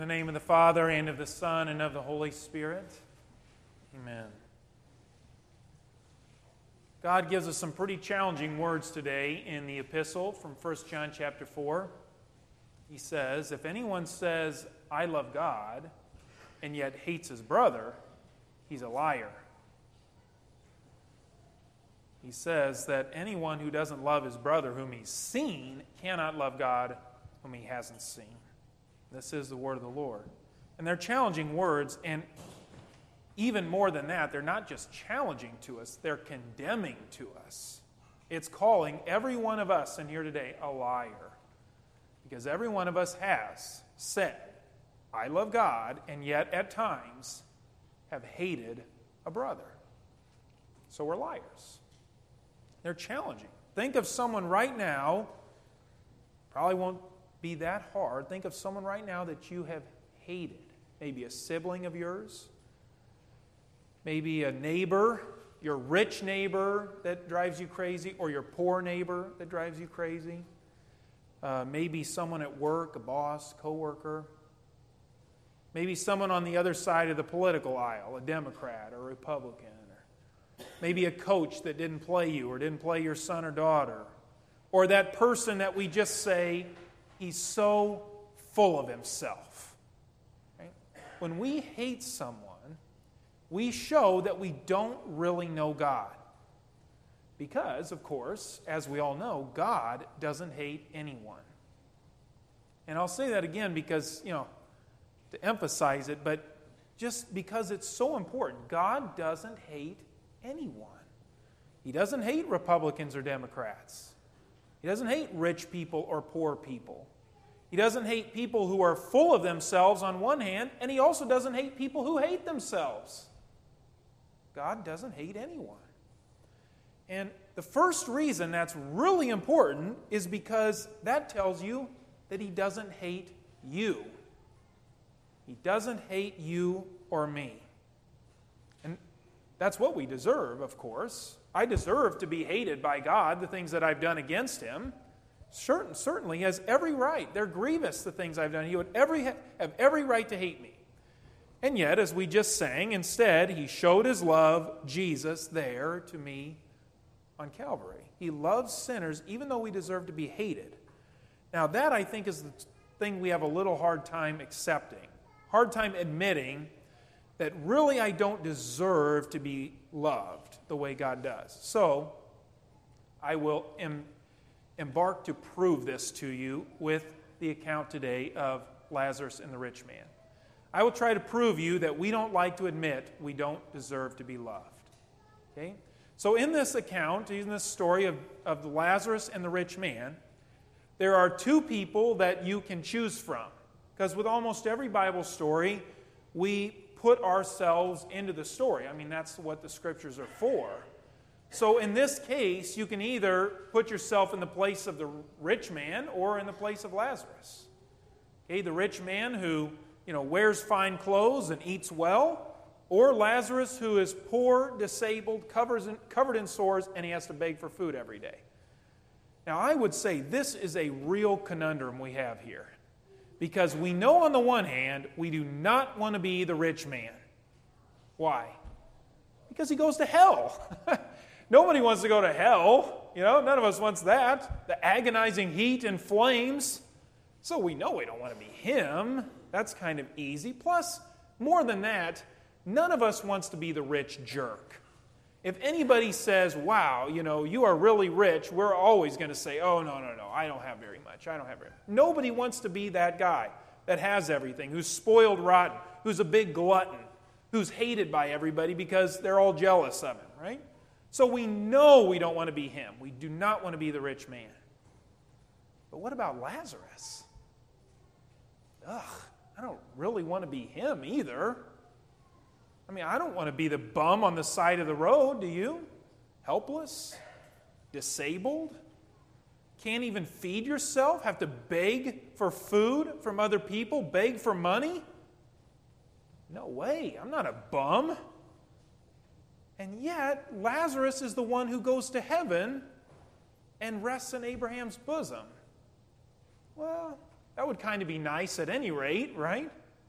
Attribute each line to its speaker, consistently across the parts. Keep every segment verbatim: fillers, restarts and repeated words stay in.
Speaker 1: In the name of the Father, and of the Son, and of the Holy Spirit. Amen. God gives us some pretty challenging words today in the epistle from First John chapter four. He says, if anyone says, I love God, and yet hates his brother, he's a liar. He says that anyone who doesn't love his brother whom he's seen cannot love God whom he hasn't seen. This is the word of the Lord. And they're challenging words, and even more than that, they're not just challenging to us, they're condemning to us. It's calling every one of us in here today a liar. Because every one of us has said, I love God, and yet at times have hated a brother. So we're liars. They're challenging. Think of someone right now, probably won't be that hard. Think of someone right now that you have hated. Maybe a sibling of yours. Maybe a neighbor, your rich neighbor that drives you crazy, or your poor neighbor that drives you crazy. Uh, maybe someone at work, a boss, coworker. Maybe someone on the other side of the political aisle, a Democrat or a Republican. Or maybe a coach that didn't play you or didn't play your son or daughter. Or that person that we just say, he's so full of himself. Right? When we hate someone, we show that we don't really know God. Because, of course, as we all know, God doesn't hate anyone. And I'll say that again because, you know, to emphasize it, but just because it's so important. God doesn't hate anyone. He doesn't hate Republicans or Democrats. He doesn't hate rich people or poor people. He doesn't hate people who are full of themselves on one hand, and he also doesn't hate people who hate themselves. God doesn't hate anyone. And the first reason that's really important is because that tells you that he doesn't hate you. He doesn't hate you or me. And that's what we deserve, of course. I deserve to be hated by God, the things that I've done against him. Certain, certainly, he has every right. They're grievous, the things I've done. He would every, have every right to hate me. And yet, as we just sang, instead, he showed his love, Jesus, there to me on Calvary. He loves sinners even though we deserve to be hated. Now, that, I think, is the thing we have a little hard time accepting. Hard time admitting that really I don't deserve to be loved the way God does. So, I will em- embark to prove this to you with the account today of Lazarus and the rich man. I will try to prove you that we don't like to admit we don't deserve to be loved. Okay? So in this account, in this story of, of Lazarus and the rich man, there are two people that you can choose from. Because with almost every Bible story, we put ourselves into the story. I mean, that's what the Scriptures are for. So in this case, you can either put yourself in the place of the rich man or in the place of Lazarus. Okay, the rich man who, you know, wears fine clothes and eats well, or Lazarus who is poor, disabled, covers in, covered in sores, and he has to beg for food every day. Now, I would say this is a real conundrum we have here. Because we know on the one hand, we do not want to be the rich man. Why? Because he goes to hell. Nobody wants to go to hell. You know, none of us wants that. The agonizing heat and flames. So we know we don't want to be him. That's kind of easy. Plus, more than that, none of us wants to be the rich jerk. If anybody says, wow, you know, you are really rich, we're always going to say, oh, no, no, no, I don't have very much. I don't have very much. Nobody wants to be that guy that has everything, who's spoiled rotten, who's a big glutton, who's hated by everybody because they're all jealous of him, right? So we know we don't want to be him. We do not want to be the rich man. But what about Lazarus? Ugh, I don't really want to be him either. I mean, I don't want to be the bum on the side of the road, do you? Helpless? Disabled? Can't even feed yourself? Have to beg for food from other people? Beg for money? No way, I'm not a bum. And yet, Lazarus is the one who goes to heaven and rests in Abraham's bosom. Well, that would kind of be nice at any rate, right?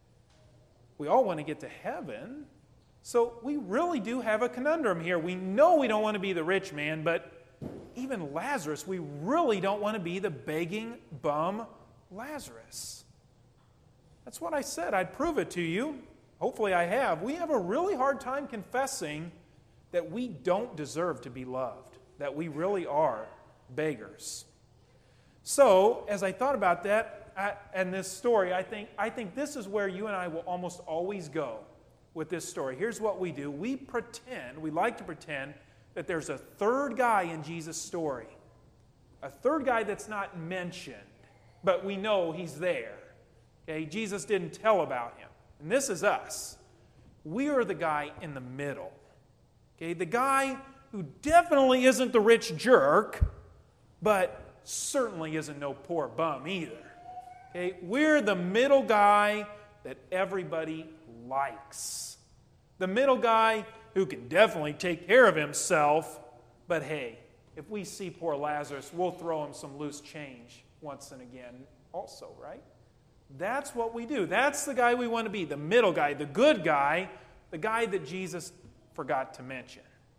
Speaker 1: We all want to get to heaven. So we really do have a conundrum here. We know we don't want to be the rich man, but even Lazarus, we really don't want to be the begging bum Lazarus. That's what I said. I'd prove it to you. Hopefully I have. We have a really hard time confessing that we don't deserve to be loved, that we really are beggars. So, as I thought about that I, and this story, I think, I think this is where you and I will almost always go with this story. Here's what we do. We pretend, we like to pretend, that there's a third guy in Jesus' story. A third guy that's not mentioned, but we know he's there. Okay, Jesus didn't tell about him. And this is us. We are the guy in the middle. Okay, the guy who definitely isn't the rich jerk, but certainly isn't no poor bum either. Okay, we're the middle guy that everybody likes. The middle guy who can definitely take care of himself, but hey, if we see poor Lazarus, we'll throw him some loose change once and again also, right? That's what we do. That's the guy we want to be, the middle guy, the good guy, the guy that Jesus forgot to mention.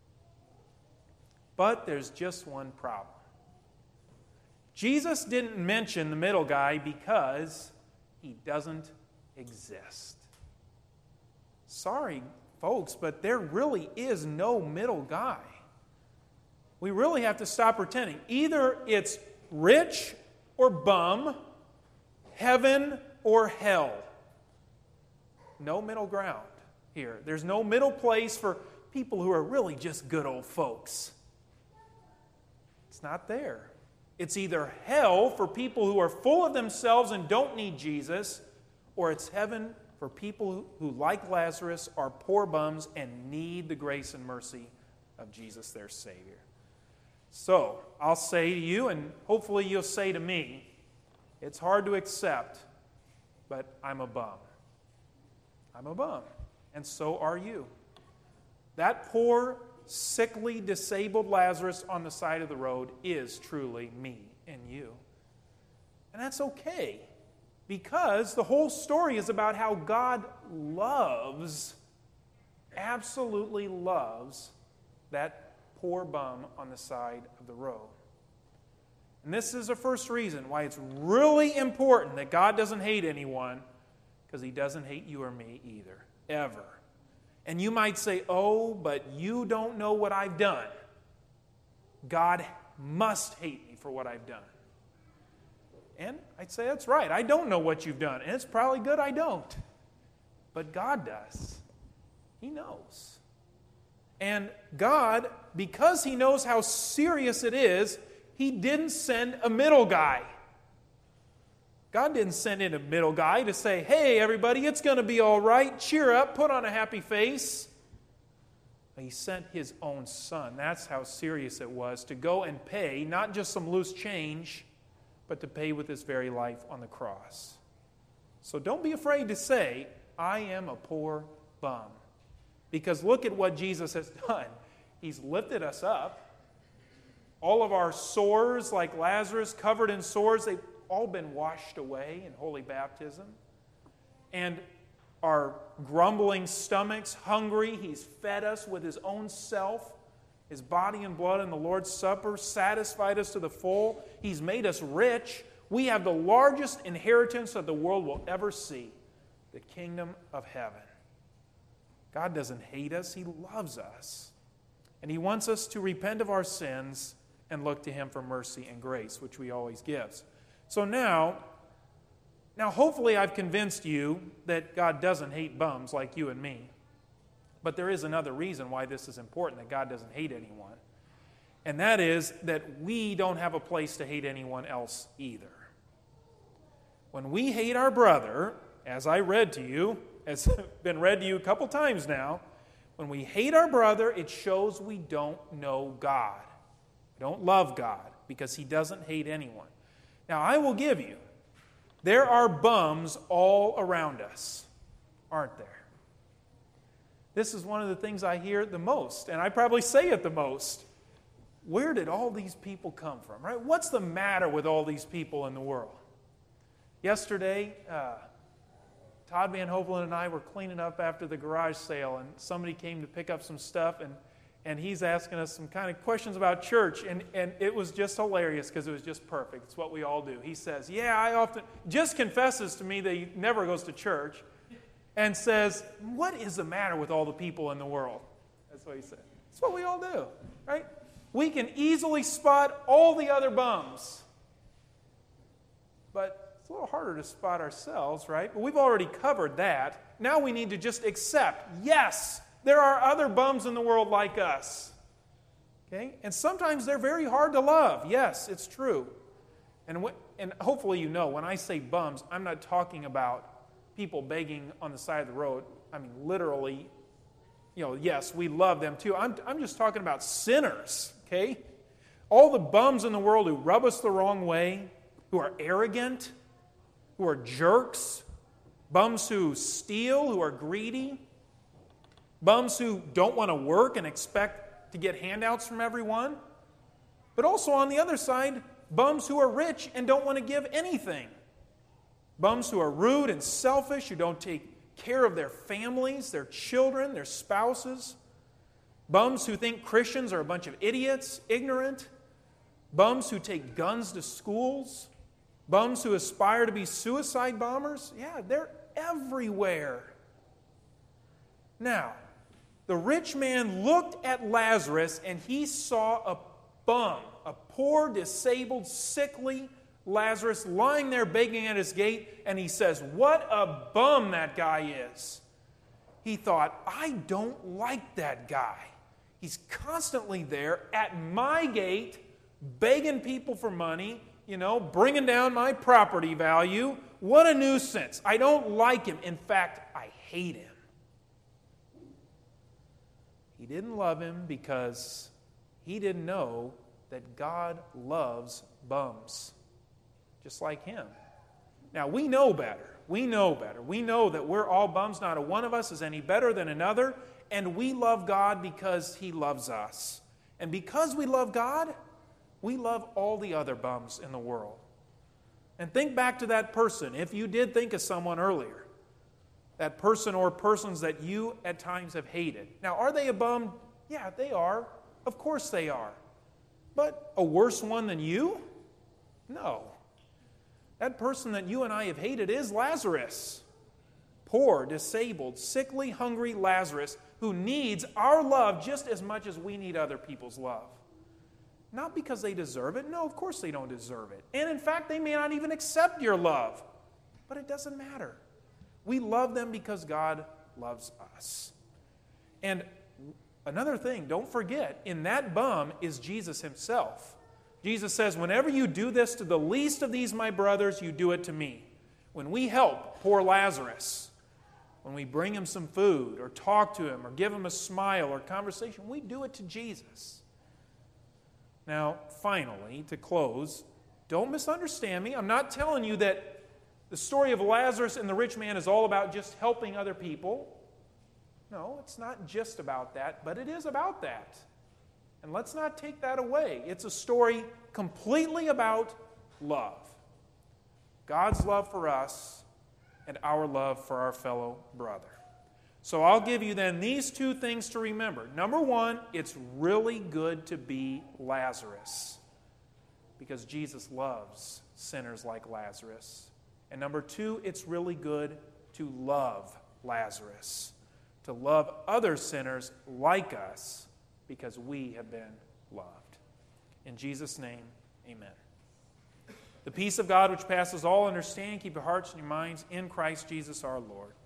Speaker 1: But there's just one problem. Jesus didn't mention the middle guy because he doesn't exist. Sorry, folks, but there really is no middle guy. We really have to stop pretending. Either it's rich or bum, heaven or hell. No middle ground here. There's no middle place for people who are really just good old folks. It's not there. It's either hell for people who are full of themselves and don't need Jesus, or it's heaven for people who, like Lazarus, are poor bums and need the grace and mercy of Jesus, their Savior. So, I'll say to you, and hopefully you'll say to me, it's hard to accept, but I'm a bum. I'm a bum, and so are you. That poor, sickly, disabled Lazarus on the side of the road is truly me and you. And that's okay, because the whole story is about how God loves, absolutely loves, that poor bum on the side of the road. And this is the first reason why it's really important that God doesn't hate anyone, because he doesn't hate you or me either, ever. And you might say, oh, but you don't know what I've done. God must hate me for what I've done. And I'd say that's right. I don't know what you've done. And it's probably good I don't. But God does. He knows. And God, because he knows how serious it is, he didn't send a middle guy. God didn't send in a middle guy to say, hey, everybody, it's going to be all right. Cheer up. Put on a happy face. He sent his own son. That's how serious it was, to go and pay, not just some loose change, but to pay with his very life on the cross. So don't be afraid to say, I am a poor bum. Because look at what Jesus has done. He's lifted us up. All of our sores, like Lazarus, covered in sores, they've all been washed away in holy baptism. And our grumbling stomachs, hungry, he's fed us with his own self, his body and blood in the Lord's Supper, satisfied us to the full. He's made us rich. We have the largest inheritance that the world will ever see, the kingdom of heaven. God doesn't hate us, he loves us. And he wants us to repent of our sins and look to him for mercy and grace, which he always gives. So now, now hopefully I've convinced you that God doesn't hate bums like you and me. But there is another reason why this is important, that God doesn't hate anyone. And that is that we don't have a place to hate anyone else either. When we hate our brother, as I read to you, has been read to you a couple times now, when we hate our brother, it shows we don't know God. We don't love God, because he doesn't hate anyone. Now, I will give you, there are bums all around us, aren't there? This is one of the things I hear the most, and I probably say it the most. Where did all these people come from, right? What's the matter with all these people in the world? Yesterday, uh, Todd Van Hovelen and I were cleaning up after the garage sale, and somebody came to pick up some stuff, and, and he's asking us some kind of questions about church, and, and it was just hilarious because it was just perfect. It's what we all do. He says, yeah, I often, just confesses to me that he never goes to church, and says, what is the matter with all the people in the world? That's what he said. That's what we all do, right? We can easily spot all the other bums, but it's a little harder to spot ourselves, right? But we've already covered that. Now we need to just accept, yes, there are other bums in the world like us. Okay? And sometimes they're very hard to love. Yes, it's true. And, w- and hopefully you know, when I say bums, I'm not talking about people begging on the side of the road. I mean, literally, you know, yes, we love them too. I'm, I'm just talking about sinners, okay? All the bums in the world who rub us the wrong way, who are arrogant, who are jerks, bums who steal, who are greedy, bums who don't want to work and expect to get handouts from everyone, but also on the other side, bums who are rich and don't want to give anything, bums who are rude and selfish, who don't take care of their families, their children, their spouses, bums who think Christians are a bunch of idiots, ignorant, bums who take guns to schools, bums who aspire to be suicide bombers, yeah, they're everywhere. Now, the rich man looked at Lazarus and he saw a bum, a poor, disabled, sickly Lazarus lying there begging at his gate, and he says, what a bum that guy is. He thought, I don't like that guy. He's constantly there at my gate begging people for money, you know, bringing down my property value. What a nuisance. I don't like him. In fact, I hate him. He didn't love him because he didn't know that God loves bums, just like him. Now, we know better. We know better. We know that we're all bums. Not a one of us is any better than another. And we love God because he loves us. And because we love God, we love all the other bums in the world. And think back to that person, if you did think of someone earlier, that person or persons that you at times have hated. Now, are they a bum? Yeah, they are. Of course they are. But a worse one than you? No. That person that you and I have hated is Lazarus. Poor, disabled, sickly, hungry Lazarus who needs our love just as much as we need other people's love. Not because they deserve it. No, of course they don't deserve it. And in fact, they may not even accept your love. But it doesn't matter. We love them because God loves us. And another thing, don't forget, in that bum is Jesus himself. Jesus says, whenever you do this to the least of these my brothers, you do it to me. When we help poor Lazarus, when we bring him some food or talk to him or give him a smile or conversation, we do it to Jesus. Now, finally, to close, don't misunderstand me. I'm not telling you that the story of Lazarus and the rich man is all about just helping other people. No, it's not just about that, but it is about that. And let's not take that away. It's a story completely about love. God's love for us and our love for our fellow brother. So I'll give you then these two things to remember. Number one, it's really good to be Lazarus because Jesus loves sinners like Lazarus. And number two, it's really good to love Lazarus, to love other sinners like us because we have been loved. In Jesus' name, amen. The peace of God which passes all understanding, keep your hearts and your minds in Christ Jesus our Lord.